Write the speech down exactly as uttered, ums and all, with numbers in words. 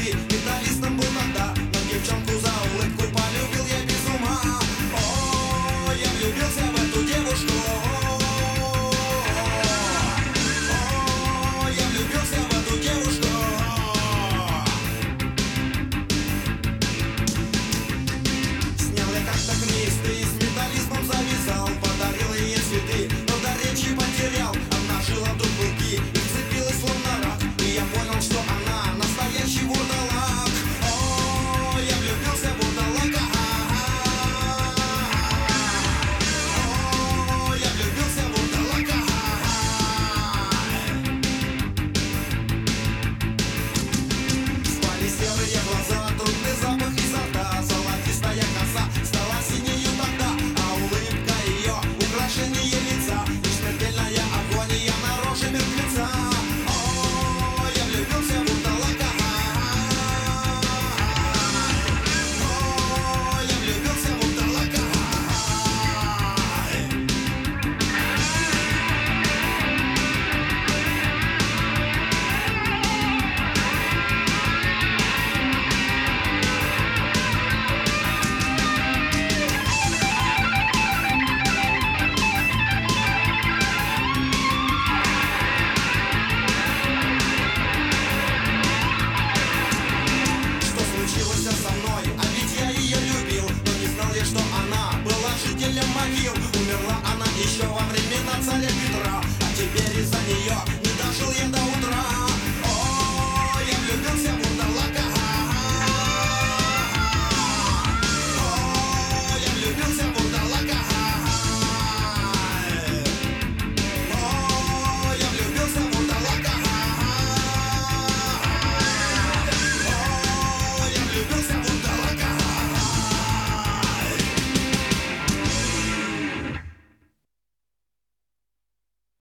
звезды. Металлистом был тогда, но девчонку за улыбку полюбил я без ума. О, я влюбился в эту девушку. О, я влюбился в эту девушку. Снял я как-то кресты, с металлистом завязал, подарил ей цветы, но до речи потерял. Она жила вдруг клыки и вцепилась словно рак, и я понял, что она настоящий вурдалак. О, я влюбился в вурдалака. О, я влюбился в вурдалака. Спали серые